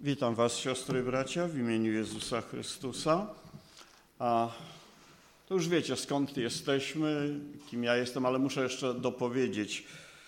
Witam was, siostry i bracia, w imieniu Jezusa Chrystusa. To już wiecie, skąd jesteśmy, kim ja jestem, ale muszę jeszcze dopowiedzieć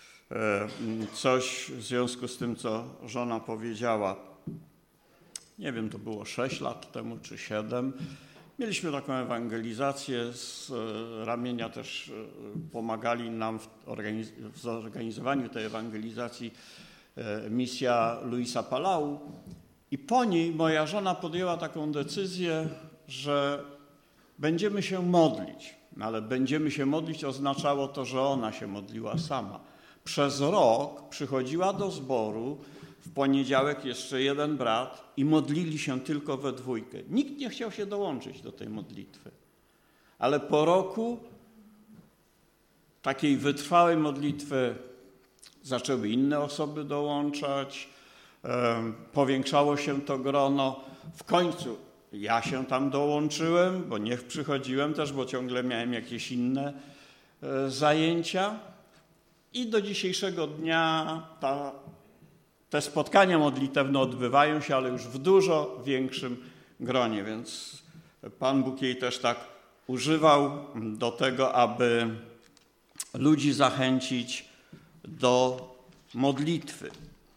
coś w związku z tym, co żona powiedziała. Nie wiem, to było 6 lat temu czy 7. Mieliśmy taką ewangelizację, z ramienia też pomagali nam w zorganizowaniu tej ewangelizacji misja Luisa Palau i po niej moja żona podjęła taką decyzję, że będziemy się modlić, ale będziemy się modlić oznaczało to, że ona się modliła sama. Przez rok przychodziła do zboru, w poniedziałek jeszcze jeden brat i modlili się tylko we dwójkę. Nikt nie chciał się dołączyć do tej modlitwy, ale po roku takiej wytrwałej modlitwy zaczęły inne osoby dołączać, powiększało się to grono. W końcu ja się tam dołączyłem, bo nie przychodziłem też, bo ciągle miałem jakieś inne zajęcia. I do dzisiejszego dnia te spotkania modlitewne odbywają się, ale już w dużo większym gronie, więc Pan Bóg jej też tak używał do tego, aby ludzi zachęcić do modlitwy.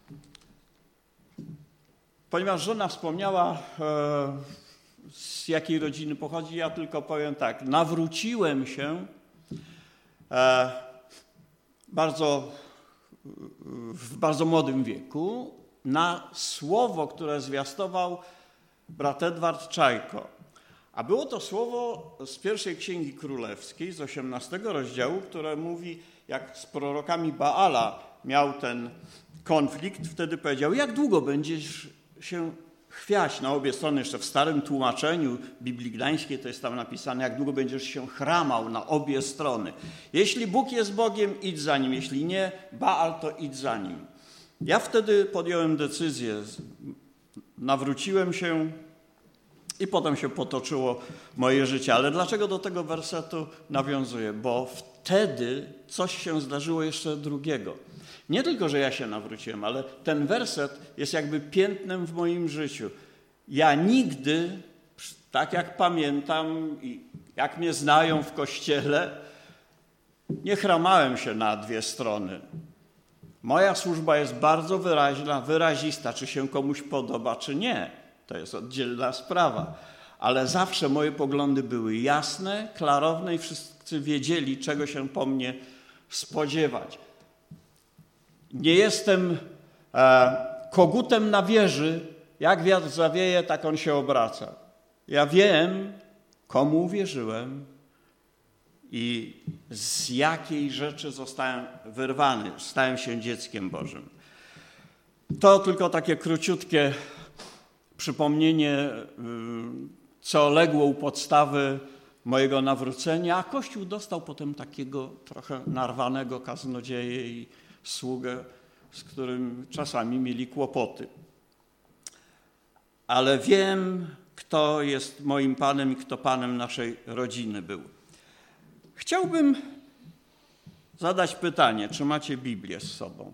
Ponieważ żona wspomniała, z jakiej rodziny pochodzi, ja tylko powiem tak. Nawróciłem się w bardzo młodym wieku na słowo, które zwiastował brat Edward Czajko. A było to słowo z pierwszej Księgi Królewskiej, z 18 rozdziału, które mówi, jak z prorokami Baala miał ten konflikt, wtedy powiedział, jak długo będziesz się chwiać na obie strony, jeszcze w starym tłumaczeniu Biblii Gdańskiej to jest tam napisane, jak długo będziesz się chramał na obie strony. Jeśli Bóg jest Bogiem, idź za Nim, jeśli nie, Baal, to idź za Nim. Ja wtedy podjąłem decyzję, nawróciłem się i potem się potoczyło moje życie. Ale dlaczego do tego wersetu nawiązuję? Bo wtedy coś się zdarzyło jeszcze drugiego. Nie tylko, że ja się nawróciłem, ale ten werset jest jakby piętnem w moim życiu. Ja nigdy, tak jak pamiętam i jak mnie znają w kościele, nie chramałem się na dwie strony. Moja służba jest bardzo wyraźna, wyrazista, czy się komuś podoba, czy nie. To jest oddzielna sprawa. Ale zawsze moje poglądy były jasne, klarowne i wszyscy wiedzieli, czego się po mnie spodziewać. Nie jestem kogutem na wieży, jak wiatr zawieje, tak on się obraca. Ja wiem, komu uwierzyłem i z jakiej rzeczy zostałem wyrwany. Stałem się dzieckiem Bożym. To tylko takie króciutkie przypomnienie, co legło u podstawy mojego nawrócenia, a Kościół dostał potem takiego trochę narwanego kaznodzieję i sługę, z którym czasami mieli kłopoty. Ale wiem, kto jest moim Panem i kto Panem naszej rodziny był. Chciałbym zadać pytanie, czy macie Biblię z sobą?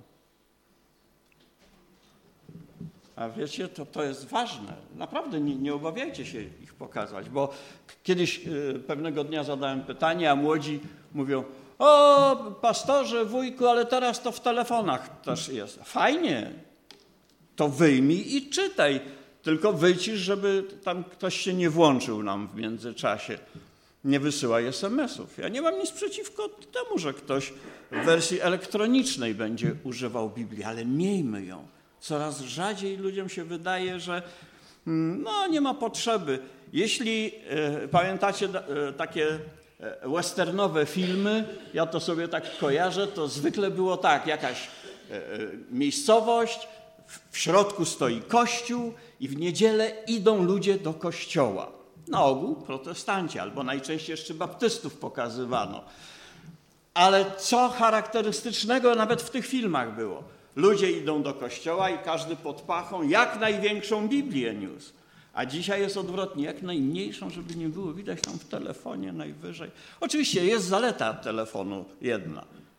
A wiecie, to jest ważne. Naprawdę nie obawiajcie się ich pokazać, bo kiedyś pewnego dnia zadałem pytanie, a młodzi mówią, o, pastorze, wujku, ale teraz to w telefonach też jest. Fajnie, to wyjmij i czytaj, tylko wycisz, żeby tam ktoś się nie włączył nam w międzyczasie. Nie wysyłaj SMS-ów. Ja nie mam nic przeciwko temu, że ktoś w wersji elektronicznej będzie używał Biblii, ale miejmy ją. Coraz rzadziej ludziom się wydaje, że nie ma potrzeby. Jeśli pamiętacie takie westernowe filmy, ja to sobie tak kojarzę, to zwykle było tak, jakaś miejscowość, w środku stoi kościół i w niedzielę idą ludzie do kościoła. Na ogół protestanci, albo najczęściej jeszcze baptystów pokazywano. Ale co charakterystycznego nawet w tych filmach było? Ludzie idą do kościoła i każdy pod pachą jak największą Biblię niósł. A dzisiaj jest odwrotnie, jak najmniejszą, żeby nie było widać tam w telefonie najwyżej. Oczywiście jest zaleta telefonu jedna.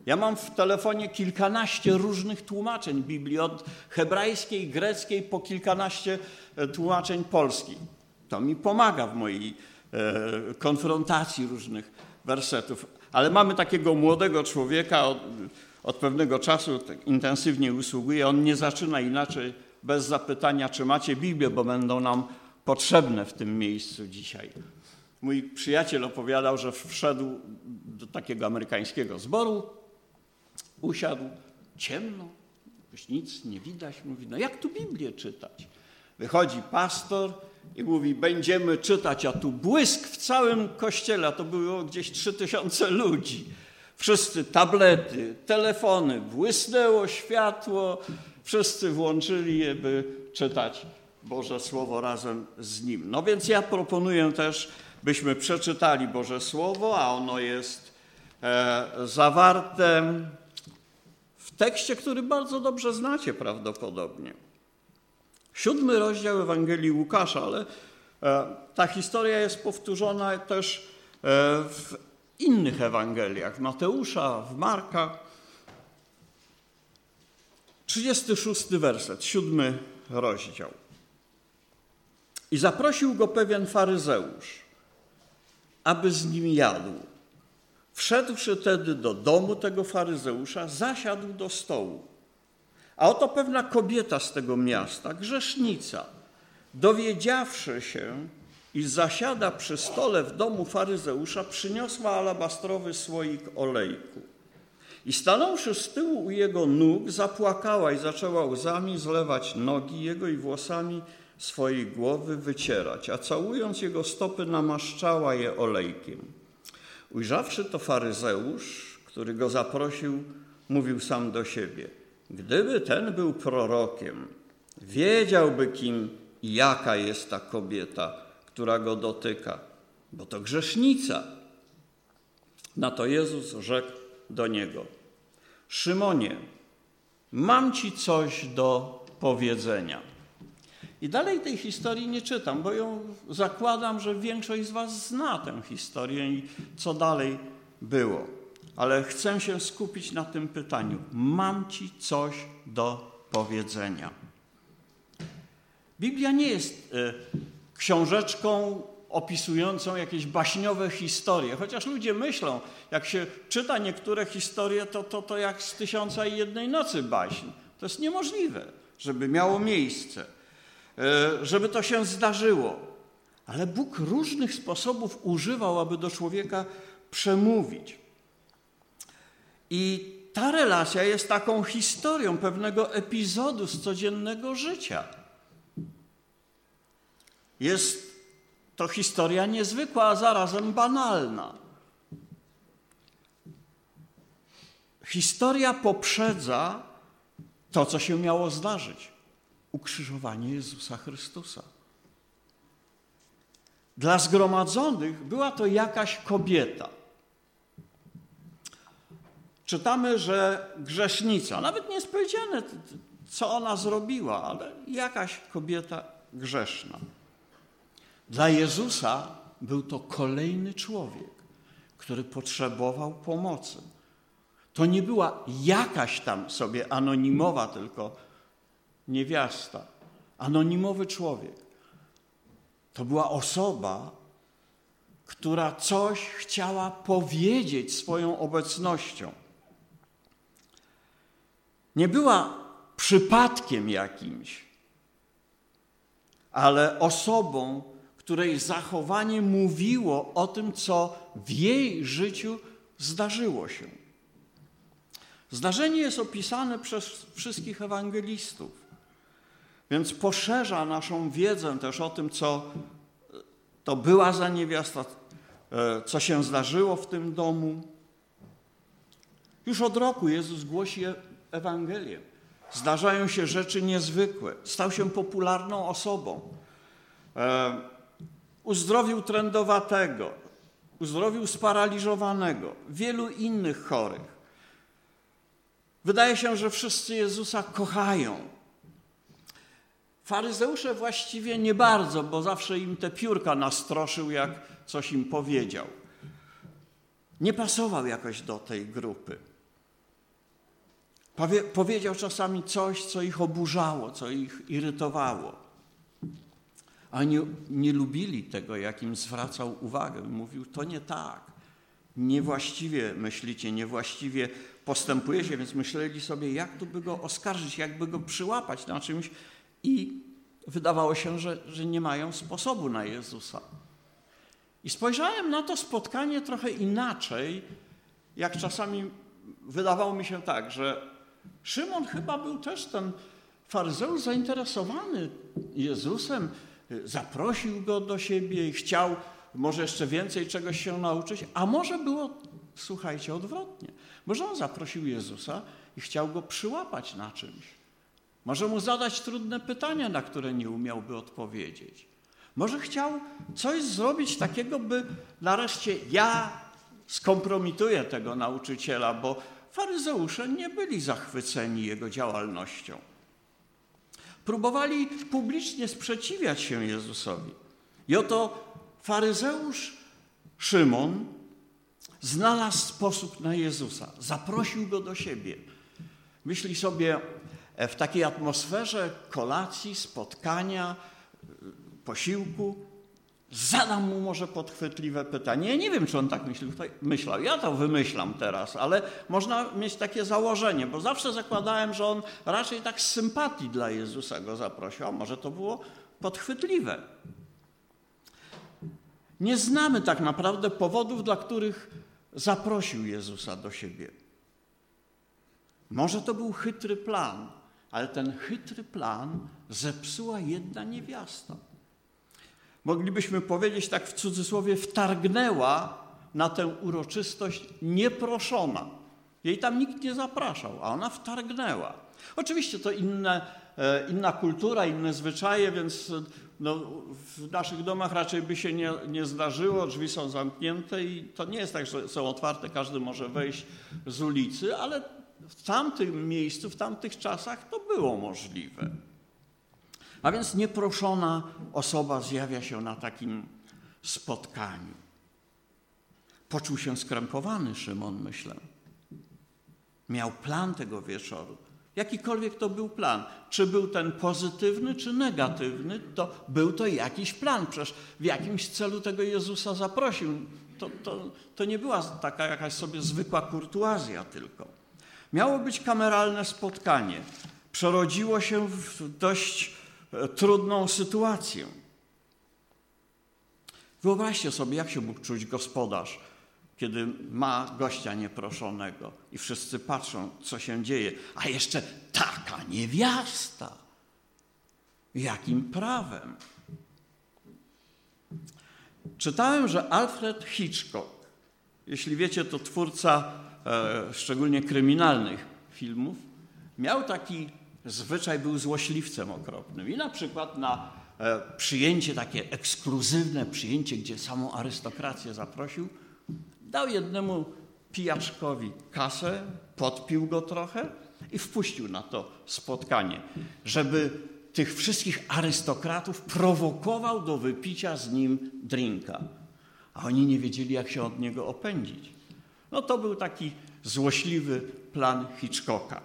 Ja mam w telefonie kilkanaście różnych tłumaczeń Biblii, od hebrajskiej, greckiej po kilkanaście tłumaczeń polskich. To mi pomaga w mojej konfrontacji różnych wersetów. Ale mamy takiego młodego człowieka, od pewnego czasu tak intensywnie usługuje. On nie zaczyna inaczej bez zapytania, czy macie Biblię, bo będą nam potrzebne w tym miejscu dzisiaj. Mój przyjaciel opowiadał, że wszedł do takiego amerykańskiego zboru, usiadł, ciemno, już nic nie widać. Mówi, no jak tu Biblię czytać? Wychodzi pastor i mówi, będziemy czytać, a tu błysk w całym kościele, a to było gdzieś 3000 ludzi. Wszyscy tablety, telefony, błysnęło światło, wszyscy włączyli je, by czytać Boże Słowo razem z Nim. No więc ja proponuję też, byśmy przeczytali Boże Słowo, a ono jest zawarte w tekście, który bardzo dobrze znacie prawdopodobnie. 7 rozdział Ewangelii Łukasza, ale ta historia jest powtórzona też w innych Ewangeliach, w Mateusza, w Marka. 36 werset, 7 rozdział. I zaprosił go pewien faryzeusz, aby z nim jadł. Wszedłszy tedy do domu tego faryzeusza, zasiadł do stołu. A oto pewna kobieta z tego miasta, grzesznica, dowiedziawszy się, iż zasiada przy stole w domu faryzeusza, przyniosła alabastrowy słoik olejku. I stanąwszy z tyłu u jego nóg, zapłakała i zaczęła łzami zlewać nogi jego i włosami swojej głowy wycierać, a całując jego stopy, namaszczała je olejkiem. Ujrzawszy to faryzeusz, który go zaprosił, mówił sam do siebie: gdyby ten był prorokiem, wiedziałby, kim i jaka jest ta kobieta, która go dotyka, bo to grzesznica. Na to Jezus rzekł do niego: Szymonie, mam ci coś do powiedzenia. I dalej tej historii nie czytam, bo ją zakładam, że większość z was zna tę historię i co dalej było. Ale chcę się skupić na tym pytaniu. Mam ci coś do powiedzenia. Biblia nie jest książeczką opisującą jakieś baśniowe historie. Chociaż ludzie myślą, jak się czyta niektóre historie, to jak z 1001 nocy baśń. To jest niemożliwe, żeby miało miejsce, żeby to się zdarzyło. Ale Bóg różnych sposobów używał, aby do człowieka przemówić. I ta relacja jest taką historią pewnego epizodu z codziennego życia. Jest to historia niezwykła, a zarazem banalna. Historia poprzedza to, co się miało zdarzyć. Ukrzyżowanie Jezusa Chrystusa. Dla zgromadzonych była to jakaś kobieta. Czytamy, że grzesznica, nawet nie jest powiedziane, co ona zrobiła, ale jakaś kobieta grzeszna. Dla Jezusa był to kolejny człowiek, który potrzebował pomocy. To nie była jakaś tam sobie anonimowa tylko niewiasta, anonimowy człowiek. To była osoba, która coś chciała powiedzieć swoją obecnością. Nie była przypadkiem jakimś, ale osobą, której zachowanie mówiło o tym, co w jej życiu zdarzyło się. Zdarzenie jest opisane przez wszystkich ewangelistów, więc poszerza naszą wiedzę też o tym, co to była za niewiasta, co się zdarzyło w tym domu. Już od roku Jezus głosi Ewangelię. Zdarzają się rzeczy niezwykłe. Stał się popularną osobą. Uzdrowił trędowatego, uzdrowił sparaliżowanego, wielu innych chorych. Wydaje się, że wszyscy Jezusa kochają. Faryzeusze właściwie nie bardzo, bo zawsze im te piórka nastroszył, jak coś im powiedział. Nie pasował jakoś do tej grupy. Powiedział czasami coś, co ich oburzało, co ich irytowało. Oni nie lubili tego, jak im zwracał uwagę. Mówił, to nie tak. Niewłaściwie myślicie, niewłaściwie postępujecie, więc myśleli sobie, jak tu by go oskarżyć, jak by go przyłapać na czymś i wydawało się, że nie mają sposobu na Jezusa. I spojrzałem na to spotkanie trochę inaczej, jak czasami wydawało mi się tak, że Szymon chyba był też ten faryzeusz zainteresowany Jezusem, zaprosił go do siebie i chciał może jeszcze więcej czegoś się nauczyć, a może było, słuchajcie, odwrotnie. Może on zaprosił Jezusa i chciał go przyłapać na czymś. Może mu zadać trudne pytania, na które nie umiałby odpowiedzieć. Może chciał coś zrobić takiego, by nareszcie ja skompromituję tego nauczyciela, bo faryzeusze nie byli zachwyceni jego działalnością. Próbowali publicznie sprzeciwiać się Jezusowi. I oto faryzeusz Szymon znalazł sposób na Jezusa. Zaprosił go do siebie. Myśli sobie, w takiej atmosferze kolacji, spotkania, posiłku, zadam mu może podchwytliwe pytanie. Ja nie wiem, czy on tak myślał. Ja to wymyślam teraz, ale można mieć takie założenie, bo zawsze zakładałem, że on raczej tak z sympatii dla Jezusa go zaprosił, a może to było podchwytliwe. Nie znamy tak naprawdę powodów, dla których zaprosił Jezusa do siebie. Może to był chytry plan, ale ten chytry plan zepsuła jedna niewiasta. Moglibyśmy powiedzieć tak w cudzysłowie, wtargnęła na tę uroczystość nieproszona. Jej tam nikt nie zapraszał, a ona wtargnęła. Oczywiście to inna kultura, inne zwyczaje, więc w naszych domach raczej by się nie zdarzyło. Drzwi są zamknięte i to nie jest tak, że są otwarte, każdy może wejść z ulicy, ale w tamtym miejscu, w tamtych czasach to było możliwe. A więc nieproszona osoba zjawia się na takim spotkaniu. Poczuł się skrępowany Szymon, myślę. Miał plan tego wieczoru. Jakikolwiek to był plan. Czy był ten pozytywny, czy negatywny, to był to jakiś plan. Przecież w jakimś celu tego Jezusa zaprosił. To nie była taka jakaś sobie zwykła kurtuazja tylko. Miało być kameralne spotkanie. Przerodziło się w dość trudną sytuację. Wyobraźcie sobie, jak się mógł czuć gospodarz, kiedy ma gościa nieproszonego i wszyscy patrzą, co się dzieje, a jeszcze taka niewiasta. Jakim prawem? Czytałem, że Alfred Hitchcock, jeśli wiecie, to twórca szczególnie kryminalnych filmów, miał taki zwyczaj, był złośliwcem okropnym. I na przykład na przyjęcie, takie ekskluzywne przyjęcie, gdzie samą arystokrację zaprosił, dał jednemu pijaczkowi kasę, podpił go trochę i wpuścił na to spotkanie, żeby tych wszystkich arystokratów prowokował do wypicia z nim drinka. A oni nie wiedzieli, jak się od niego opędzić. No to był taki złośliwy plan Hitchcocka.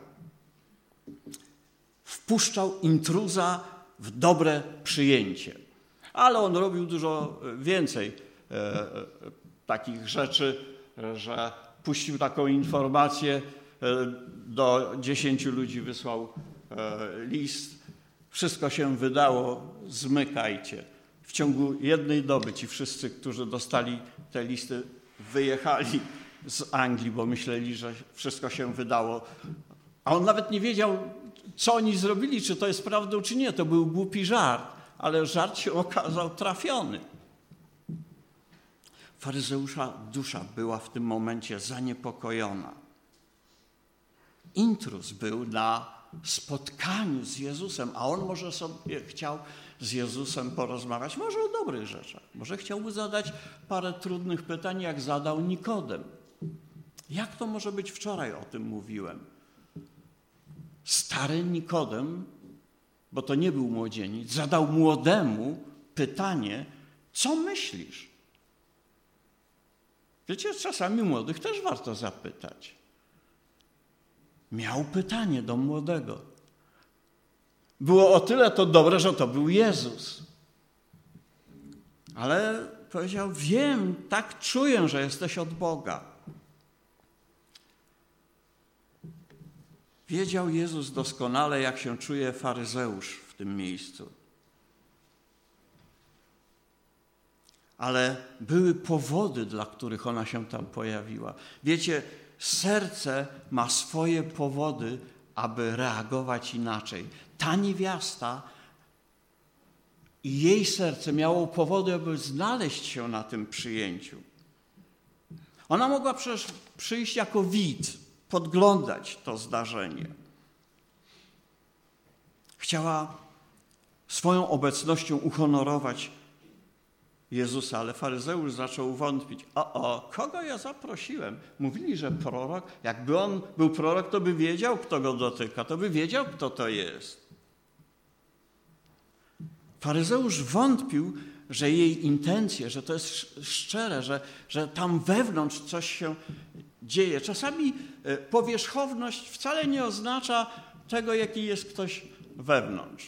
Wpuszczał intruza w dobre przyjęcie. Ale on robił dużo więcej takich rzeczy, że puścił taką informację, do 10 ludzi wysłał list. Wszystko się wydało, zmykajcie. W ciągu jednej doby ci wszyscy, którzy dostali te listy, wyjechali z Anglii, bo myśleli, że wszystko się wydało. A on nawet nie wiedział, co oni zrobili, czy to jest prawdą, czy nie. To był głupi żart, ale żart się okazał trafiony. Faryzeusza dusza była w tym momencie zaniepokojona. Intruz był na spotkaniu z Jezusem, a on może sobie chciał z Jezusem porozmawiać, może o dobrych rzeczach. Może chciałby zadać parę trudnych pytań, jak zadał Nikodem. Jak to może być? Wczoraj o tym mówiłem. Stary Nikodem, bo to nie był młodzieniec, zadał młodemu pytanie, co myślisz? Wiecie, czasami młodych też warto zapytać. miał pytanie do młodego. Było o tyle to dobre, że to był Jezus. Ale powiedział, wiem, tak czuję, że jesteś od Boga. Wiedział Jezus doskonale, jak się czuje faryzeusz w tym miejscu. Ale były powody, dla których ona się tam pojawiła. Wiecie, serce ma swoje powody, aby reagować inaczej. Ta niewiasta i jej serce miało powody, aby znaleźć się na tym przyjęciu. Ona mogła przecież przyjść jako widz, podglądać to zdarzenie. Chciała swoją obecnością uhonorować Jezusa, ale faryzeusz zaczął wątpić. Kogo ja zaprosiłem? Mówili, że prorok. Jakby on był prorok, to by wiedział, kto go dotyka, to by wiedział, kto to jest. Faryzeusz wątpił, że jej intencje, że to jest szczere, że tam wewnątrz coś się dzieje. Czasami powierzchowność wcale nie oznacza tego, jaki jest ktoś wewnątrz.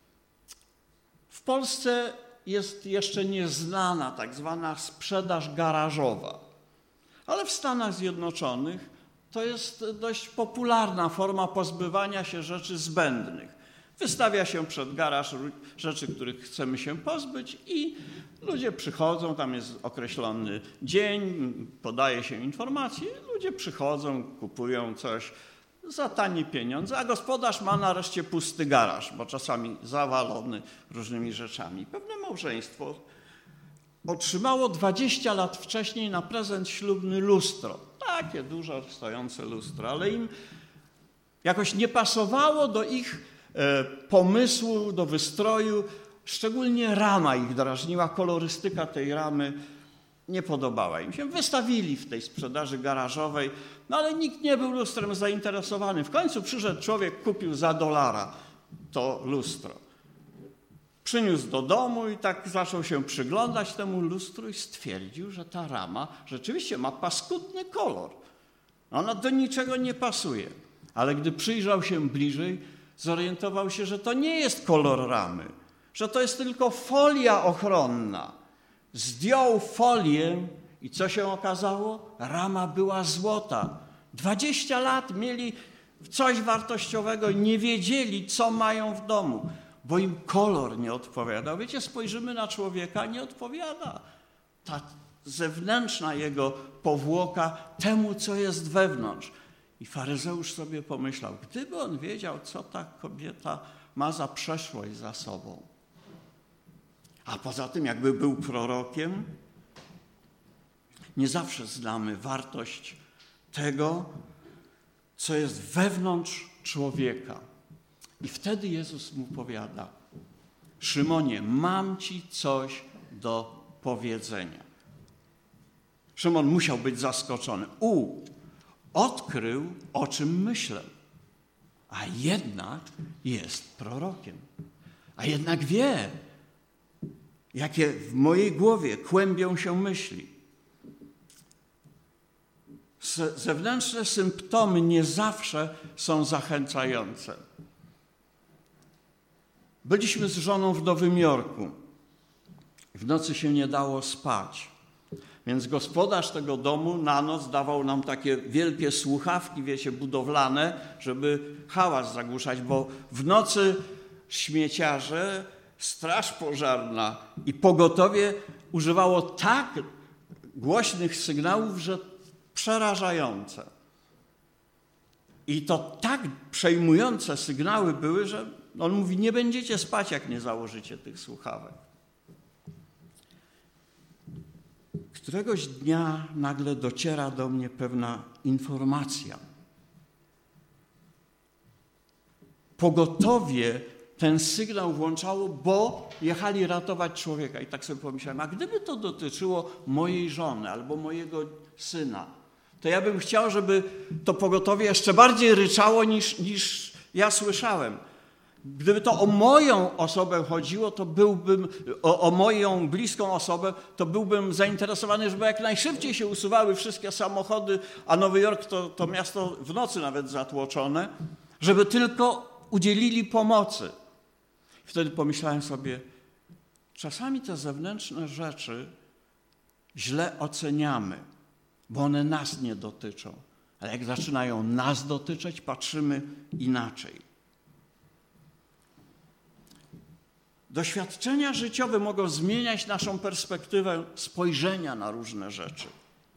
W Polsce jest jeszcze nieznana tak zwana sprzedaż garażowa, ale w Stanach Zjednoczonych to jest dość popularna forma pozbywania się rzeczy zbędnych. Wystawia się przed garaż rzeczy, których chcemy się pozbyć i ludzie przychodzą, tam jest określony dzień, podaje się informacje, ludzie przychodzą, kupują coś za tanie pieniądze, a gospodarz ma nareszcie pusty garaż, bo czasami zawalony różnymi rzeczami. Pewne małżeństwo otrzymało 20 lat wcześniej na prezent ślubny lustro. Takie dużo stojące lustro, ale im jakoś nie pasowało do ich pomysłu, do wystroju, szczególnie rama ich drażniła, kolorystyka tej ramy nie podobała im się. Wystawili w tej sprzedaży garażowej, no ale nikt nie był lustrem zainteresowany. W końcu przyszedł człowiek, kupił za $1 to lustro. Przyniósł do domu i tak zaczął się przyglądać temu lustru i stwierdził, że ta rama rzeczywiście ma paskudny kolor. Ona do niczego nie pasuje. Ale gdy przyjrzał się bliżej, zorientował się, że to nie jest kolor ramy, że to jest tylko folia ochronna. Zdjął folię i co się okazało? Rama była złota. 20 lat mieli coś wartościowego i nie wiedzieli, co mają w domu, bo im kolor nie odpowiadał. Wiecie, spojrzymy na człowieka, nie odpowiada ta zewnętrzna jego powłoka temu, co jest wewnątrz. I faryzeusz sobie pomyślał, gdyby on wiedział, co ta kobieta ma za przeszłość za sobą. A poza tym, jakby był prorokiem, nie zawsze znamy wartość tego, co jest wewnątrz człowieka. I wtedy Jezus mu powiada, Szymonie, mam ci coś do powiedzenia. Szymon musiał być zaskoczony. Odkrył, o czym myślę, a jednak jest prorokiem. A jednak wie, jakie w mojej głowie kłębią się myśli. Zewnętrzne symptomy nie zawsze są zachęcające. Byliśmy z żoną w Nowym Jorku. W nocy się nie dało spać. Więc gospodarz tego domu na noc dawał nam takie wielkie słuchawki, wiecie, budowlane, żeby hałas zagłuszać, bo w nocy śmieciarze, straż pożarna i pogotowie używało tak głośnych sygnałów, że przerażające. I to tak przejmujące sygnały były, że on mówi, nie będziecie spać, jak nie założycie tych słuchawek. Któregoś dnia nagle dociera do mnie pewna informacja. Pogotowie ten sygnał włączało, bo jechali ratować człowieka. I tak sobie pomyślałem, a gdyby to dotyczyło mojej żony albo mojego syna, to ja bym chciał, żeby to pogotowie jeszcze bardziej ryczało niż ja słyszałem. Gdyby to o moją osobę chodziło, to byłbym, o moją bliską osobę, to byłbym zainteresowany, żeby jak najszybciej się usuwały wszystkie samochody, a Nowy Jork to miasto w nocy nawet zatłoczone, żeby tylko udzielili pomocy. Wtedy pomyślałem sobie, czasami te zewnętrzne rzeczy źle oceniamy, bo one nas nie dotyczą. Ale jak zaczynają nas dotyczyć, patrzymy inaczej. Doświadczenia życiowe mogą zmieniać naszą perspektywę spojrzenia na różne rzeczy.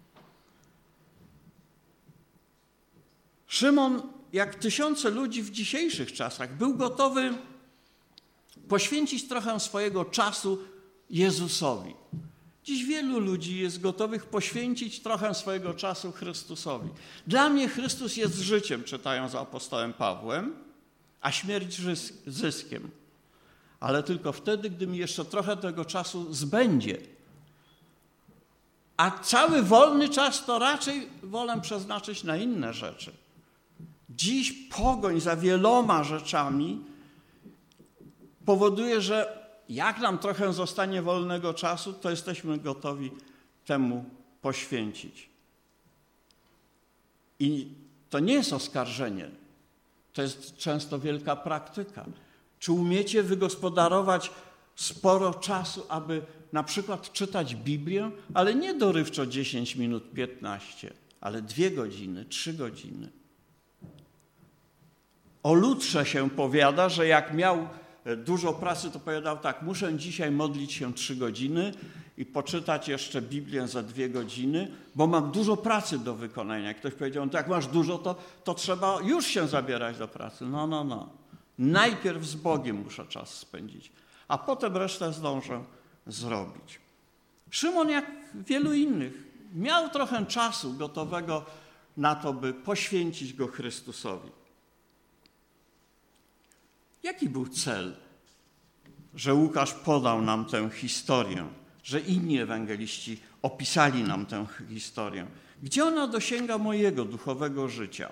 Szymon, jak tysiące ludzi w dzisiejszych czasach, był gotowy poświęcić trochę swojego czasu Jezusowi. Dziś wielu ludzi jest gotowych poświęcić trochę swojego czasu Chrystusowi. Dla mnie Chrystus jest życiem, czytają za apostołem Pawłem, a śmierć zyskiem. Ale tylko wtedy, gdy mi jeszcze trochę tego czasu zbędzie. A cały wolny czas to raczej wolę przeznaczyć na inne rzeczy. Dziś pogoń za wieloma rzeczami powoduje, że jak nam trochę zostanie wolnego czasu, to jesteśmy gotowi temu poświęcić. I to nie jest oskarżenie, to jest często wielka praktyka. Czy umiecie wygospodarować sporo czasu, aby na przykład czytać Biblię, ale nie dorywczo 10 minut, 15, ale 2 godziny, 3 godziny. O Lutrze się powiada, że jak miał dużo pracy, to powiedział tak, muszę dzisiaj modlić się 3 godziny i poczytać jeszcze Biblię za 2 godziny, bo mam dużo pracy do wykonania. Ktoś powiedział, no to jak masz dużo, to trzeba już się zabierać do pracy. No. Najpierw z Bogiem muszę czas spędzić, a potem resztę zdążę zrobić. Szymon, jak wielu innych, miał trochę czasu gotowego na to, by poświęcić go Chrystusowi. Jaki był cel, że Łukasz podał nam tę historię, że inni ewangeliści opisali nam tę historię? Gdzie ona dosięga mojego duchowego życia?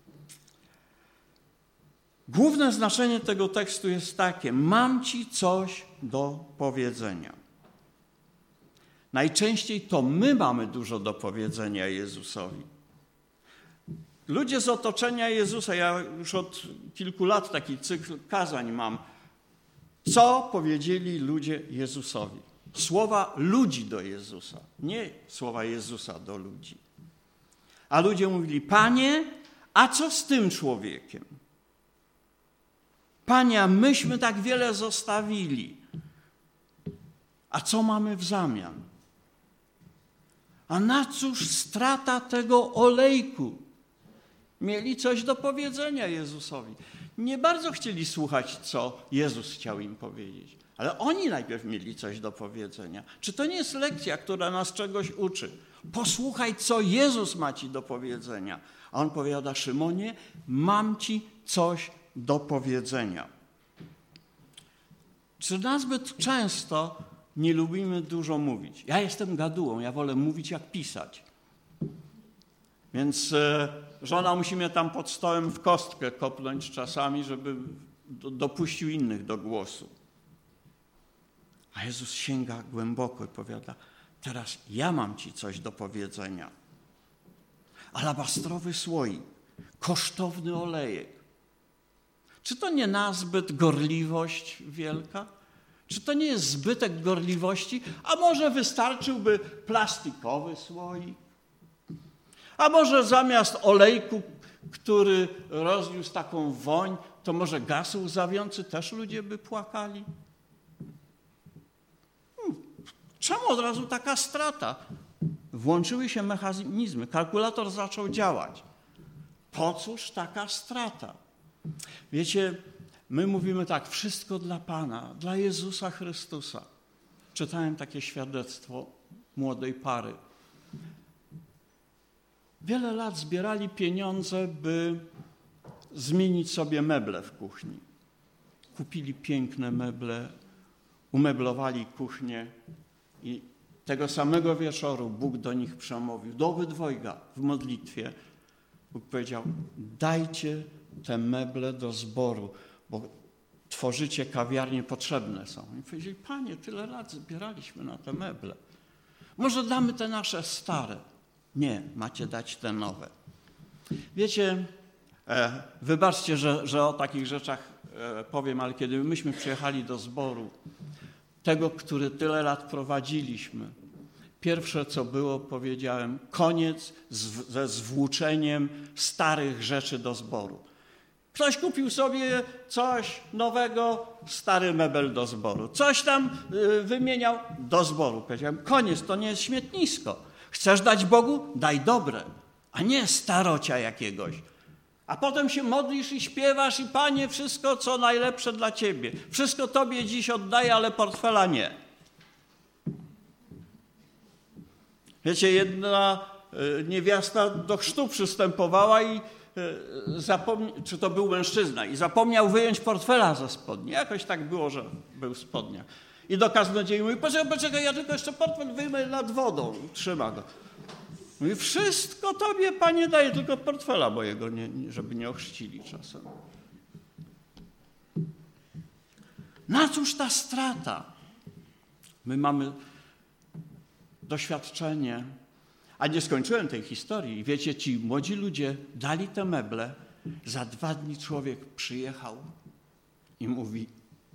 Główne znaczenie tego tekstu jest takie: mam ci coś do powiedzenia. Najczęściej to my mamy dużo do powiedzenia Jezusowi. Ludzie z otoczenia Jezusa, ja już od kilku lat taki cykl kazań mam. Co powiedzieli ludzie Jezusowi? Słowa ludzi do Jezusa, nie słowa Jezusa do ludzi. A ludzie mówili: Panie, a co z tym człowiekiem? Panie, a myśmy tak wiele zostawili. A co mamy w zamian? A na cóż strata tego olejku? Mieli coś do powiedzenia Jezusowi. Nie bardzo chcieli słuchać, co Jezus chciał im powiedzieć, ale oni najpierw mieli coś do powiedzenia. Czy to nie jest lekcja, która nas czegoś uczy? Posłuchaj, co Jezus ma ci do powiedzenia. A on powiada: Szymonie, mam ci coś do powiedzenia. Czy nazbyt często nie lubimy dużo mówić? Ja jestem gadułą, ja wolę mówić jak pisać. Więc żona musi mnie tam pod stołem w kostkę kopnąć czasami, żeby dopuścił innych do głosu. A Jezus sięga głęboko i powiada: teraz ja mam ci coś do powiedzenia. Alabastrowy słoik, kosztowny olejek. Czy to nie nazbyt gorliwość wielka? Czy to nie jest zbytek gorliwości? A może wystarczyłby plastikowy słoik? A może zamiast olejku, który rozniósł taką woń, to może gaz łzawiący też ludzie by płakali? Czemu od razu taka strata? Włączyły się mechanizmy, kalkulator zaczął działać. Po cóż taka strata? Wiecie, my mówimy tak: wszystko dla Pana, dla Jezusa Chrystusa. Czytałem takie świadectwo młodej pary. Wiele lat zbierali pieniądze, by zmienić sobie meble w kuchni. Kupili piękne meble, umeblowali kuchnię i tego samego wieczoru Bóg do nich przemówił, do obydwojga w modlitwie. Bóg powiedział: dajcie te meble do zboru, bo tworzycie kawiarnie, potrzebne są. I powiedzieli, panie, tyle lat zbieraliśmy na te meble. Może damy te nasze stare. Nie, macie dać te nowe. Wiecie, wybaczcie, że o takich rzeczach powiem, ale kiedy myśmy przyjechali do zboru, tego, który tyle lat prowadziliśmy, pierwsze co było, powiedziałem, koniec ze zwłóczeniem starych rzeczy do zboru. Ktoś kupił sobie coś nowego, stary mebel do zboru. Coś tam wymieniał do zboru. Powiedziałem, koniec, to nie jest śmietnisko. Chcesz dać Bogu? Daj dobre, a nie starocia jakiegoś. A potem się modlisz i śpiewasz i Panie, wszystko co najlepsze dla Ciebie. Wszystko Tobie dziś oddaję, ale portfela nie. Wiecie, jedna niewiasta do chrztu przystępowała i czy to był mężczyzna, i zapomniał wyjąć portfela ze spodni. Jakoś tak było, że był w spodniach. I do kaznodziei mówi, poczekaj, ja tylko jeszcze portfel wyjmę nad wodą. Trzyma go. Mówi, wszystko Tobie, Panie, daję, tylko portfela mojego, żeby nie ochrzcili czasem. Na cóż ta strata? My mamy doświadczenie, a nie skończyłem tej historii. Wiecie, ci młodzi ludzie dali te meble, za 2 dni człowiek przyjechał i mówi,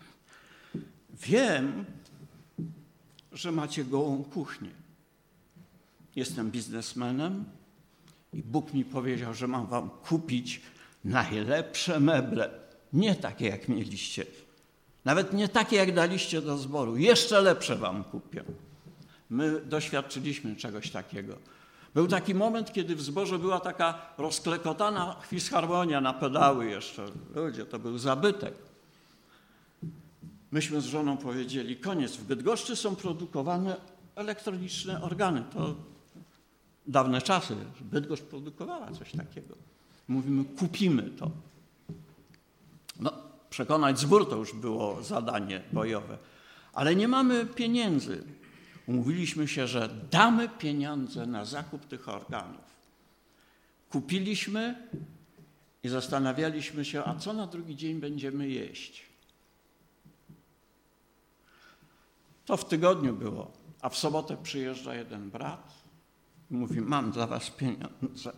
wiem, że macie gołą kuchnię. Jestem biznesmenem i Bóg mi powiedział, że mam wam kupić najlepsze meble. Nie takie, jak mieliście. Nawet nie takie, jak daliście do zboru. Jeszcze lepsze wam kupię. My doświadczyliśmy czegoś takiego. Był taki moment, kiedy w zborze była taka rozklekotana fisharmonia na pedały jeszcze. Ludzie, to był zabytek. Myśmy z żoną powiedzieli, koniec, w Bydgoszczy są produkowane elektroniczne organy. To dawne czasy, że Bydgoszcz produkowała coś takiego. Mówimy, kupimy to. No, przekonać zbór to już było zadanie bojowe. Ale nie mamy pieniędzy. Umówiliśmy się, że damy pieniądze na zakup tych organów. Kupiliśmy i zastanawialiśmy się, a co na drugi dzień będziemy jeść. To w tygodniu było, a w sobotę przyjeżdża jeden brat i mówi, mam dla was pieniądze.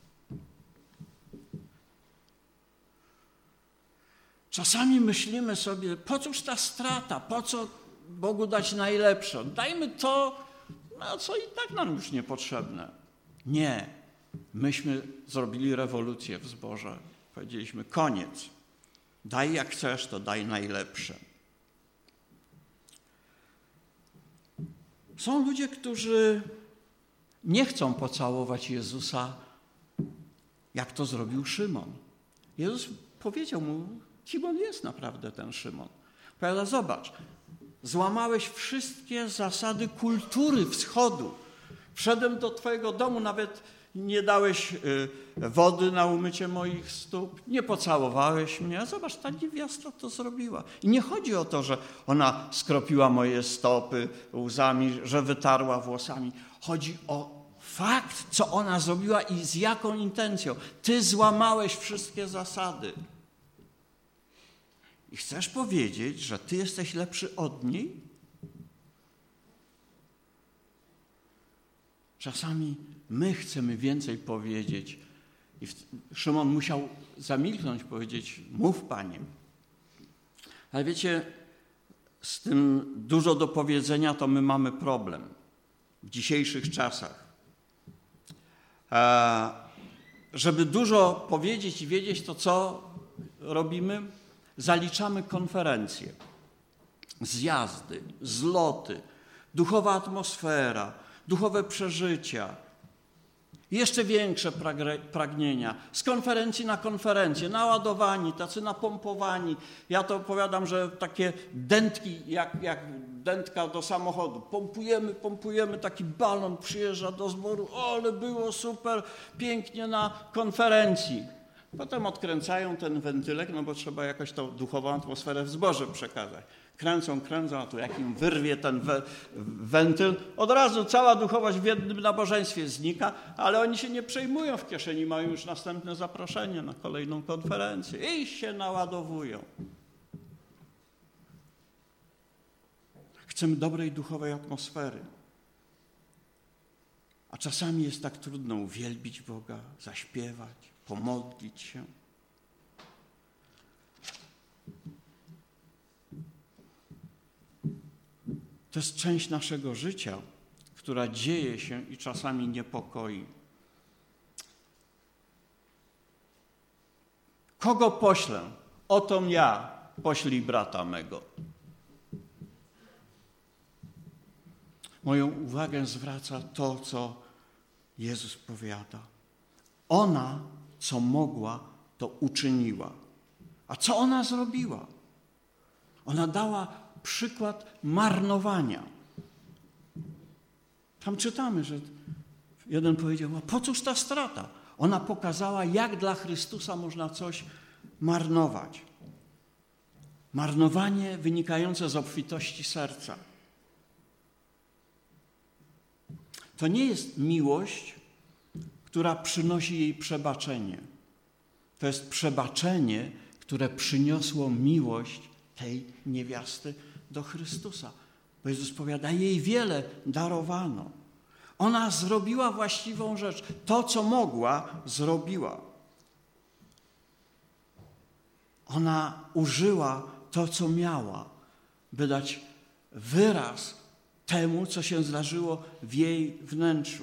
Czasami myślimy sobie, po cóż ta strata, po co Bogu dać najlepsze? Dajmy to, no co i tak nam już niepotrzebne. Nie. Myśmy zrobili rewolucję w zborze. Powiedzieliśmy, koniec. Daj jak chcesz, to daj najlepsze. Są ludzie, którzy nie chcą pocałować Jezusa, jak to zrobił Szymon. Jezus powiedział mu, kim on jest naprawdę ten Szymon. Powiada, zobacz, złamałeś wszystkie zasady kultury wschodu. Wszedłem do twojego domu, nawet nie dałeś wody na umycie moich stóp, nie pocałowałeś mnie. A zobacz, ta niewiasta to zrobiła. I nie chodzi o to, że ona skropiła moje stopy łzami, że wytarła włosami. Chodzi o fakt, co ona zrobiła i z jaką intencją. Ty złamałeś wszystkie zasady. I chcesz powiedzieć, że ty jesteś lepszy od niej? Czasami my chcemy więcej powiedzieć. I Szymon musiał zamilknąć, powiedzieć, mów Panie. Ale wiecie, z tym dużo do powiedzenia to my mamy problem w dzisiejszych czasach. Żeby dużo powiedzieć i wiedzieć, to co robimy? Zaliczamy konferencje, zjazdy, zloty, duchowa atmosfera, duchowe przeżycia, jeszcze większe pragnienia. Z konferencji na konferencję, naładowani, tacy napompowani. Ja to opowiadam, że takie dętki, jak dętka do samochodu. Pompujemy, taki balon przyjeżdża do zboru. O, ale było super, pięknie na konferencji. Potem odkręcają ten wentylek, no bo trzeba jakoś tą duchową atmosferę w zborze przekazać. Kręcą, a tu jak im wyrwie ten wentyl, od razu cała duchowość w jednym nabożeństwie znika, ale oni się nie przejmują, w kieszeni mają już następne zaproszenie na kolejną konferencję i się naładowują. Chcemy dobrej duchowej atmosfery. A czasami jest tak trudno uwielbić Boga, zaśpiewać, pomodlić się. To jest część naszego życia, która dzieje się i czasami niepokoi. Kogo poślę? Oto ja, poślij brata mego. Moją uwagę zwraca to, co Jezus powiada. Ona, co mogła, to uczyniła. A co ona zrobiła? Ona dała przykład marnowania. Tam czytamy, że jeden powiedział, a po cóż ta strata? Ona pokazała, jak dla Chrystusa można coś marnować. Marnowanie wynikające z obfitości serca. To nie jest miłość, która przynosi jej przebaczenie. To jest przebaczenie, które przyniosło miłość tej niewiasty do Chrystusa. Bo Jezus powiada, jej wiele darowano. Ona zrobiła właściwą rzecz. To, co mogła, zrobiła. Ona użyła to, co miała, by dać wyraz temu, co się zdarzyło w jej wnętrzu.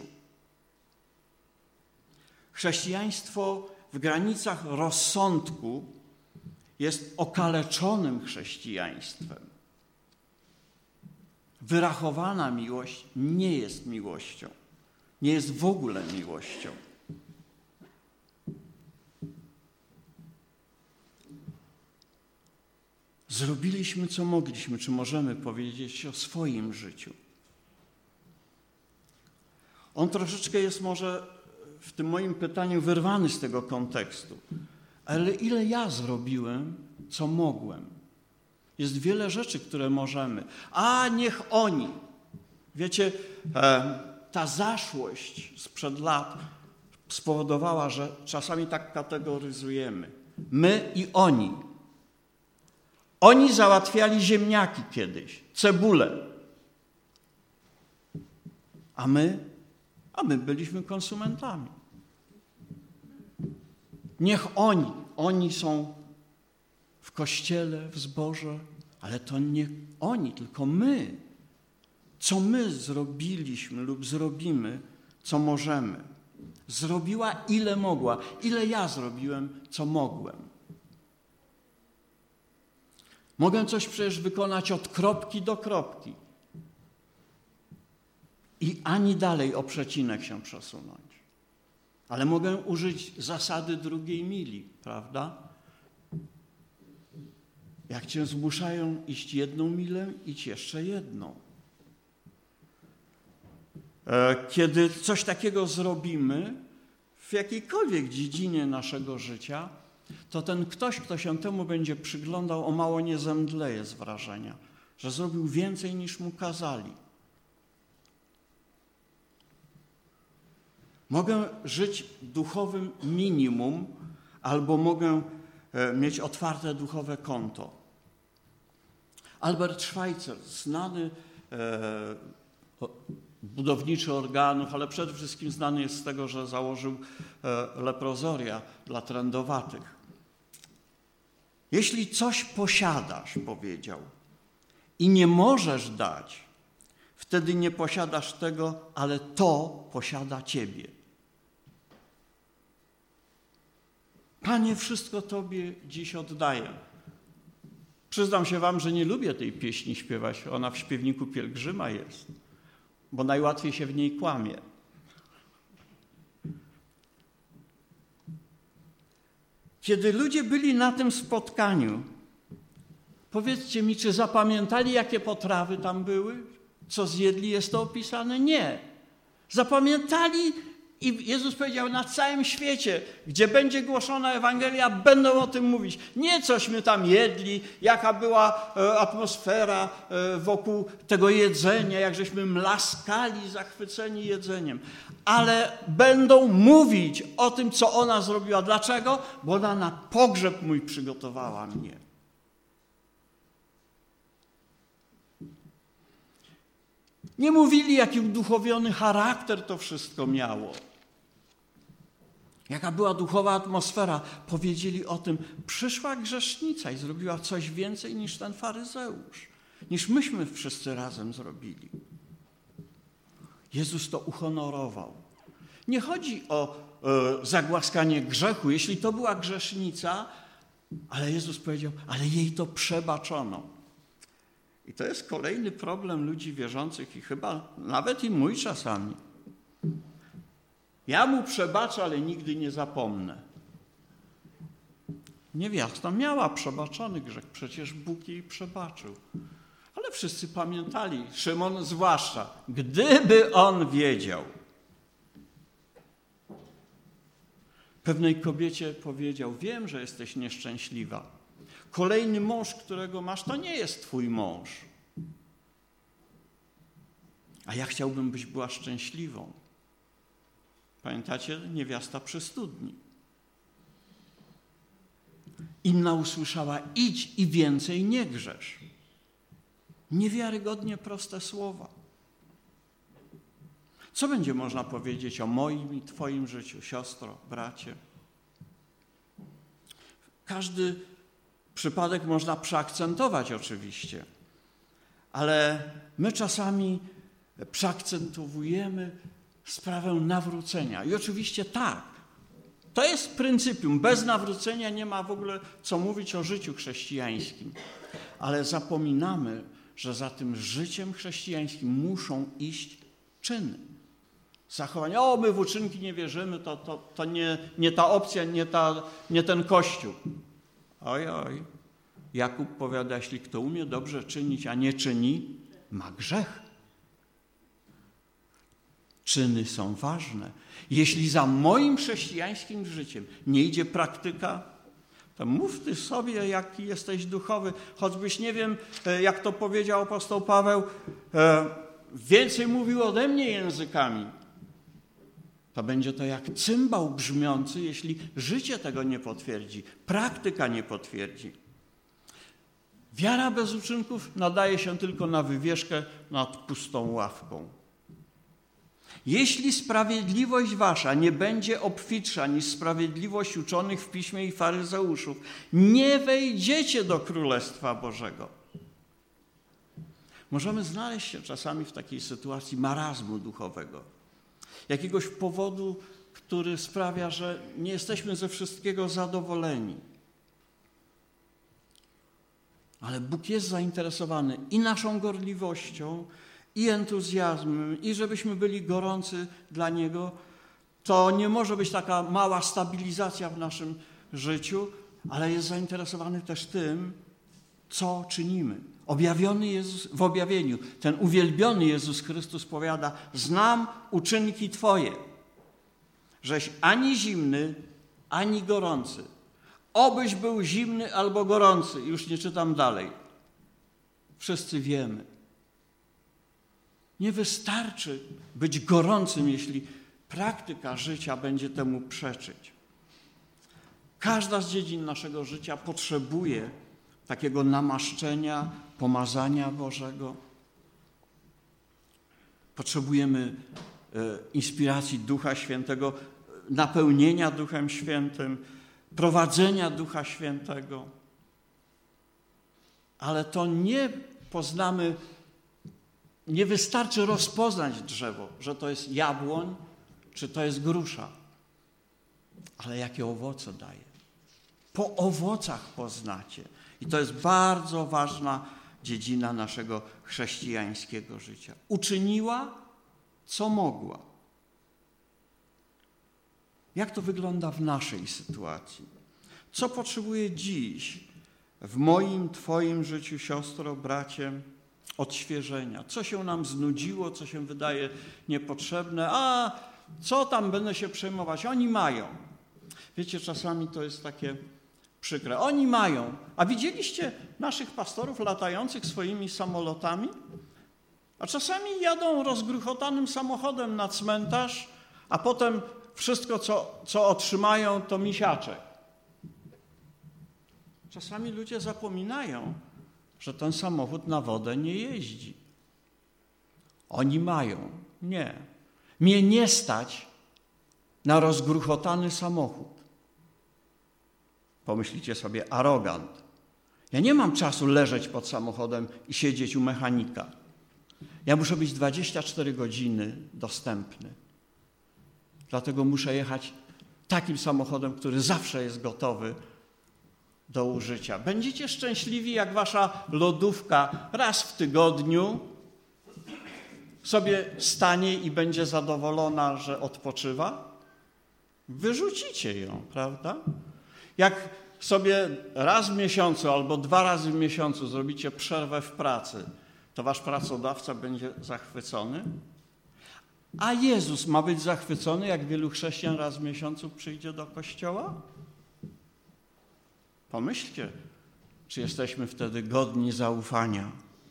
Chrześcijaństwo w granicach rozsądku jest okaleczonym chrześcijaństwem. Wyrachowana miłość nie jest miłością. Nie jest w ogóle miłością. Zrobiliśmy, co mogliśmy. Czy możemy powiedzieć o swoim życiu? On troszeczkę jest może w tym moim pytaniu wyrwany z tego kontekstu. Ale ile ja zrobiłem, co mogłem? Jest wiele rzeczy, które możemy. A niech oni. Wiecie, ta zaszłość sprzed lat spowodowała, że czasami tak kategoryzujemy. My i oni. Oni załatwiali ziemniaki kiedyś, cebulę. A my byliśmy konsumentami. Niech oni są w kościele, w zborze, ale to nie oni, tylko my. Co my zrobiliśmy lub zrobimy, co możemy. Zrobiła ile mogła. Ile ja zrobiłem, co mogłem. Mogę coś przecież wykonać od kropki do kropki. I ani dalej o przecinek się przesunąć. Ale mogę użyć zasady drugiej mili, prawda? Jak cię zmuszają iść 1 milę, idź jeszcze 1. Kiedy coś takiego zrobimy w jakiejkolwiek dziedzinie naszego życia, to ten ktoś, kto się temu będzie przyglądał, o mało nie zemdleje z wrażenia, że zrobił więcej niż mu kazali. Mogę żyć duchowym minimum, albo mogę mieć otwarte duchowe konto. Albert Schweitzer, znany budowniczy organów, ale przede wszystkim znany jest z tego, że założył leprozoria dla trędowatych. Jeśli coś posiadasz, powiedział, i nie możesz dać, wtedy nie posiadasz tego, ale to posiada ciebie. Panie, wszystko Tobie dziś oddaję. Przyznam się wam, że nie lubię tej pieśni śpiewać. Ona w śpiewniku pielgrzyma jest, bo najłatwiej się w niej kłamie. Kiedy ludzie byli na tym spotkaniu, powiedzcie mi, czy zapamiętali, jakie potrawy tam były? Co zjedli, jest to opisane? Nie. Zapamiętali i Jezus powiedział, na całym świecie, gdzie będzie głoszona Ewangelia, będą o tym mówić. Nie cośmy tam jedli, jaka była atmosfera wokół tego jedzenia, jak żeśmy mlaskali, zachwyceni jedzeniem. Ale będą mówić o tym, co ona zrobiła. Dlaczego? Bo ona na pogrzeb mój przygotowała mnie. Nie mówili, jaki uduchowiony charakter to wszystko miało. Jaka była duchowa atmosfera. Powiedzieli o tym, przyszła grzesznica i zrobiła coś więcej niż ten faryzeusz. Niż myśmy wszyscy razem zrobili. Jezus to uhonorował. Nie chodzi o zagłaskanie grzechu. Jeśli to była grzesznica, ale Jezus powiedział, ale jej to przebaczono. I to jest kolejny problem ludzi wierzących i chyba nawet i mój czasami. Ja mu przebaczę, ale nigdy nie zapomnę. Niewiasta miała przebaczony grzech, przecież Bóg jej przebaczył. Ale wszyscy pamiętali, Szymon zwłaszcza, gdyby on wiedział. Pewnej kobiecie powiedział, wiem, że jesteś nieszczęśliwa. Kolejny mąż, którego masz, to nie jest twój mąż. A ja chciałbym, byś była szczęśliwą. Pamiętacie? Niewiasta przy studni. Inna usłyszała, idź i więcej nie grzesz. Niewiarygodnie proste słowa. Co będzie można powiedzieć o moim i twoim życiu, siostro, bracie? Każdy przypadek można przeakcentować oczywiście, ale my czasami przeakcentowujemy sprawę nawrócenia. I oczywiście tak, to jest pryncypium. Bez nawrócenia nie ma w ogóle co mówić o życiu chrześcijańskim. Ale zapominamy, że za tym życiem chrześcijańskim muszą iść czyny. Zachowanie, my w uczynki nie wierzymy, to nie ta opcja, nie ten Kościół. Oj. Jakub powiada, jeśli kto umie dobrze czynić, a nie czyni, ma grzech. Czyny są ważne. Jeśli za moim chrześcijańskim życiem nie idzie praktyka, to mów ty sobie, jaki jesteś duchowy, choćbyś, nie wiem, jak to powiedział apostoł Paweł, więcej mówił ode mnie językami. To będzie to jak cymbał brzmiący, jeśli życie tego nie potwierdzi, praktyka nie potwierdzi. Wiara bez uczynków nadaje się tylko na wywieszkę nad pustą ławką. Jeśli sprawiedliwość wasza nie będzie obfitsza niż sprawiedliwość uczonych w piśmie i faryzeuszów, nie wejdziecie do Królestwa Bożego. Możemy znaleźć się czasami w takiej sytuacji marazmu duchowego. Jakiegoś powodu, który sprawia, że nie jesteśmy ze wszystkiego zadowoleni. Ale Bóg jest zainteresowany i naszą gorliwością, i entuzjazmem, i żebyśmy byli gorący dla Niego. To nie może być taka mała stabilizacja w naszym życiu, ale jest zainteresowany też tym, co czynimy. Objawiony Jezus, w objawieniu ten uwielbiony Jezus Chrystus powiada, znam uczynki Twoje, żeś ani zimny, ani gorący. Obyś był zimny albo gorący. Już nie czytam dalej. Wszyscy wiemy. Nie wystarczy być gorącym, jeśli praktyka życia będzie temu przeczyć. Każda z dziedzin naszego życia potrzebuje takiego namaszczenia, pomazania Bożego. Potrzebujemy inspiracji Ducha Świętego, napełnienia Duchem Świętym, prowadzenia Ducha Świętego. Ale to nie wystarczy rozpoznać drzewo, że to jest jabłoń, czy to jest grusza. Ale jakie owoce daje? Po owocach poznacie. I to jest bardzo ważna dziedzina naszego chrześcijańskiego życia. Uczyniła, co mogła. Jak to wygląda w naszej sytuacji? Co potrzebuje dziś w moim, twoim życiu, siostro, bracie, odświeżenia? Co się nam znudziło, co się wydaje niepotrzebne? Co tam będę się przejmować? Oni mają. Wiecie, czasami to jest takie przykre. Oni mają. A widzieliście naszych pastorów latających swoimi samolotami? A czasami jadą rozgruchotanym samochodem na cmentarz, a potem wszystko, co otrzymają, to misiaczek. Czasami ludzie zapominają, że ten samochód na wodę nie jeździ. Oni mają. Nie. Mnie nie stać na rozgruchotany samochód. Pomyślicie sobie, arogant. Ja nie mam czasu leżeć pod samochodem i siedzieć u mechanika. Ja muszę być 24 godziny dostępny. Dlatego muszę jechać takim samochodem, który zawsze jest gotowy do użycia. Będziecie szczęśliwi, jak wasza lodówka raz w tygodniu sobie stanie i będzie zadowolona, że odpoczywa? Wyrzucicie ją, prawda? Jak sobie raz w miesiącu albo 2 razy w miesiącu zrobicie przerwę w pracy, to wasz pracodawca będzie zachwycony? A Jezus ma być zachwycony, jak wielu chrześcijan raz w miesiącu przyjdzie do kościoła? Pomyślcie, czy jesteśmy wtedy godni zaufania.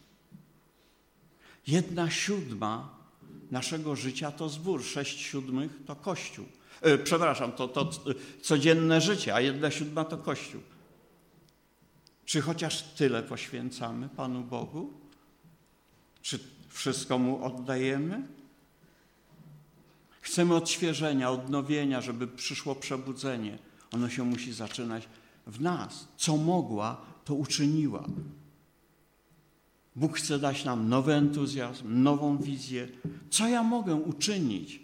1/7 naszego życia to zbór, 6/7 to Kościół. To codzienne życie, a 1/7 to Kościół. Czy chociaż tyle poświęcamy Panu Bogu? Czy wszystko Mu oddajemy? Chcemy odświeżenia, odnowienia, żeby przyszło przebudzenie. Ono się musi zaczynać w nas. Co mogła, to uczyniła. Bóg chce dać nam nowy entuzjazm, nową wizję. Co ja mogę uczynić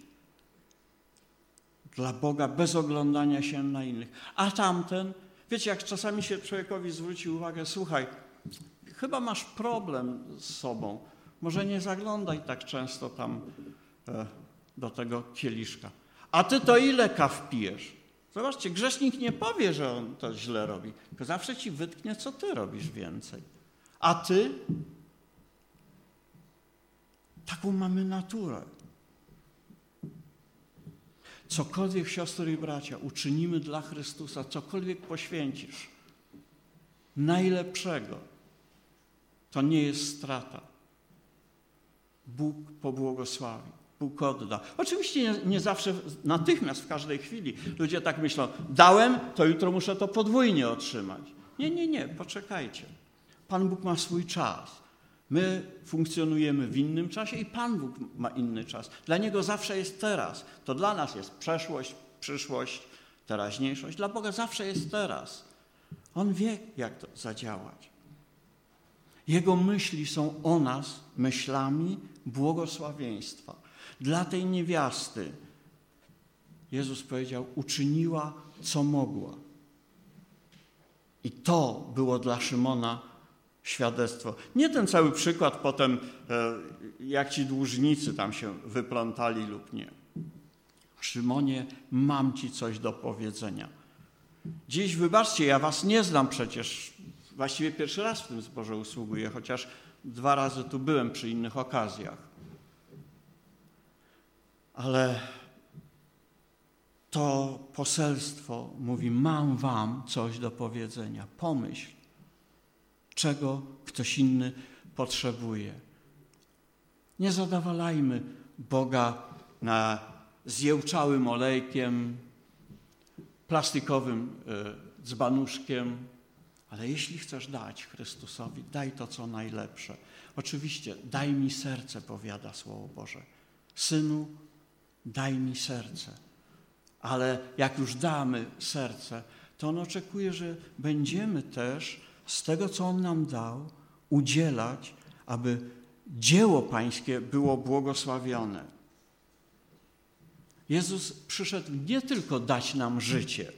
dla Boga bez oglądania się na innych? A tamten, wiecie, jak czasami się człowiekowi zwróci uwagę, słuchaj, chyba masz problem z sobą. Może nie zaglądaj tak często tam do tego kieliszka. A ty to ile kaw pijesz? Zobaczcie, grzesznik nie powie, że on to źle robi, tylko zawsze ci wytknie, co ty robisz więcej. A ty? Taką mamy naturę. Cokolwiek, siostry i bracia, uczynimy dla Chrystusa, cokolwiek poświęcisz, najlepszego, to nie jest strata. Bóg pobłogosławi, Bóg odda. Oczywiście nie zawsze, natychmiast, w każdej chwili. Ludzie tak myślą, dałem, to jutro muszę to podwójnie otrzymać. Nie, poczekajcie. Pan Bóg ma swój czas. My funkcjonujemy w innym czasie i Pan Bóg ma inny czas. Dla Niego zawsze jest teraz. To dla nas jest przeszłość, przyszłość, teraźniejszość. Dla Boga zawsze jest teraz. On wie, jak to zadziałać. Jego myśli są o nas myślami błogosławieństwa. Dla tej niewiasty Jezus powiedział, uczyniła, co mogła. I to było dla Szymona świadectwo. Nie ten cały przykład potem, jak ci dłużnicy tam się wyplątali lub nie. Szymonie, mam ci coś do powiedzenia. Dziś, wybaczcie, ja was nie znam przecież. Właściwie pierwszy raz w tym zborze usługuję, chociaż 2 razy tu byłem przy innych okazjach. Ale to poselstwo mówi, mam wam coś do powiedzenia. Pomyśl, czego ktoś inny potrzebuje. Nie zadawalajmy Boga zjełczałym olejkiem, plastikowym dzbanuszkiem, ale jeśli chcesz dać Chrystusowi, daj to, co najlepsze. Oczywiście, daj mi serce, powiada Słowo Boże. Synu, daj mi serce. Ale jak już damy serce, to On oczekuje, że będziemy też z tego, co On nam dał, udzielać, aby dzieło Pańskie było błogosławione. Jezus przyszedł nie tylko dać nam życie.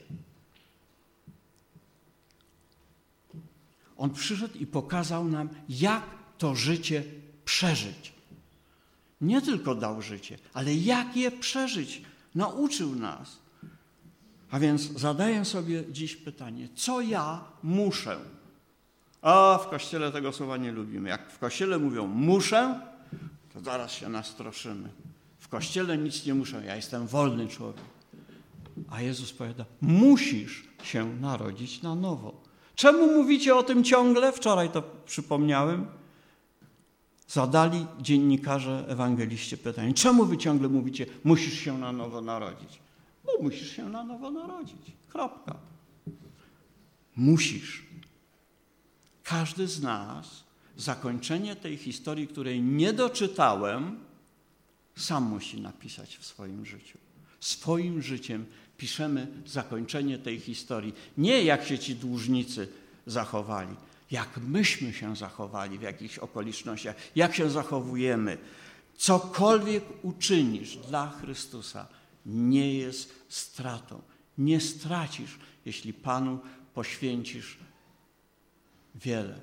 On przyszedł i pokazał nam, jak to życie przeżyć. Nie tylko dał życie, ale jak je przeżyć. Nauczył nas. A więc zadaję sobie dziś pytanie, co ja muszę? A w Kościele tego słowa nie lubimy. Jak w Kościele mówią muszę, to zaraz się nastroszymy. W Kościele nic nie muszę, ja jestem wolny człowiek. A Jezus powiada, musisz się narodzić na nowo. Czemu mówicie o tym ciągle? Wczoraj to przypomniałem. Zadali dziennikarze ewangeliście pytanie, czemu wy ciągle mówicie, musisz się na nowo narodzić? Bo musisz się na nowo narodzić. Kropka. Musisz. Każdy z nas zakończenie tej historii, której nie doczytałem, sam musi napisać w swoim życiu. Swoim życiem piszemy zakończenie tej historii. Nie jak się ci dłużnicy zachowali, jak myśmy się zachowali w jakichś okolicznościach, jak się zachowujemy. Cokolwiek uczynisz dla Chrystusa, nie jest stratą. Nie stracisz, jeśli Panu poświęcisz wiele.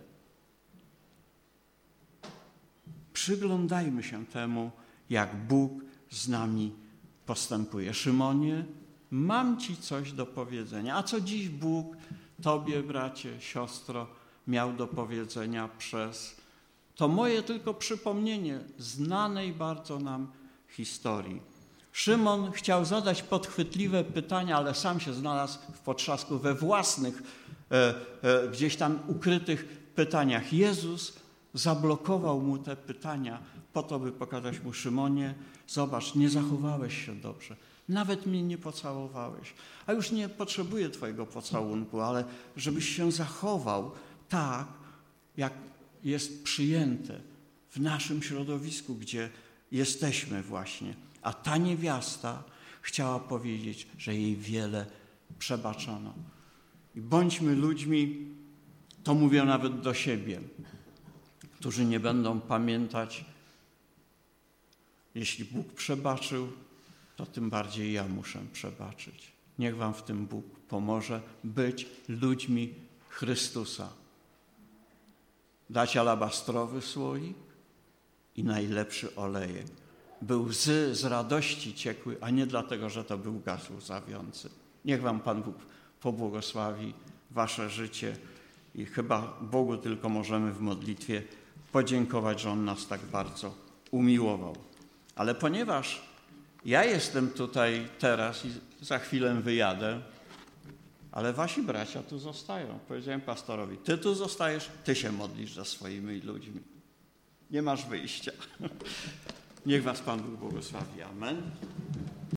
Przyglądajmy się temu, jak Bóg z nami postępuje. Szymonie, mam ci coś do powiedzenia. A co dziś Bóg tobie, bracie, siostro, miał do powiedzenia przez to moje tylko przypomnienie znanej bardzo nam historii. Szymon chciał zadać podchwytliwe pytania, ale sam się znalazł w potrzasku we własnych, gdzieś tam ukrytych pytaniach. Jezus zablokował mu te pytania po to, by pokazać mu: Szymonie, zobacz, nie zachowałeś się dobrze. Nawet mnie nie pocałowałeś. A już nie potrzebuję twojego pocałunku, ale żebyś się zachował tak, jak jest przyjęte w naszym środowisku, gdzie jesteśmy właśnie. A ta niewiasta chciała powiedzieć, że jej wiele przebaczono. I bądźmy ludźmi, to mówię nawet do siebie, którzy nie będą pamiętać, jeśli Bóg przebaczył, to tym bardziej ja muszę przebaczyć. Niech wam w tym Bóg pomoże być ludźmi Chrystusa. Dać alabastrowy słoik i najlepszy olejek, by łzy z radości ciekły, a nie dlatego, że to był gaz łzawiący. Niech wam Pan Bóg pobłogosławi wasze życie i chyba Bogu tylko możemy w modlitwie podziękować, że On nas tak bardzo umiłował. Ale ponieważ ja jestem tutaj teraz i za chwilę wyjadę, ale wasi bracia tu zostają. Powiedziałem pastorowi: ty tu zostajesz, ty się modlisz za swoimi ludźmi. Nie masz wyjścia. Niech was Pan Bóg błogosławi. Amen.